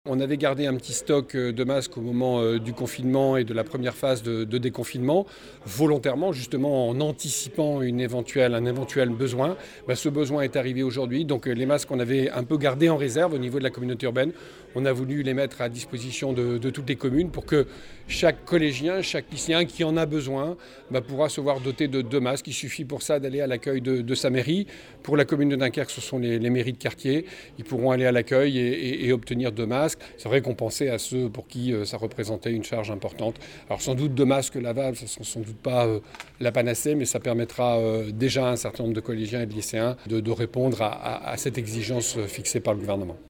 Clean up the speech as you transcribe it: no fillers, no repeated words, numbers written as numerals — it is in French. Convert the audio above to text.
On avait gardé un petit stock de masques au moment du confinement et de la première phase de déconfinement, volontairement, justement en anticipant un éventuel besoin. Ce besoin est arrivé aujourd'hui, donc les masques qu'on avait un peu gardés en réserve au niveau de la communauté urbaine, on a voulu les mettre à disposition de toutes les communes pour que chaque collégien, chaque lycéen qui en a besoin pourra se voir doté de 2 masques. Il suffit pour ça d'aller à l'accueil de sa mairie. Pour la commune de Dunkerque, ce sont les mairies de quartier. Ils pourront aller à l'accueil et obtenir 2 masques. C'est vrai qu'on pensait à ceux pour qui ça représentait une charge importante. Alors sans doute 2 masques lavables, ce ne sont sans doute pas la panacée, mais ça permettra déjà à un certain nombre de collégiens et de lycéens de répondre à cette exigence fixée par le gouvernement.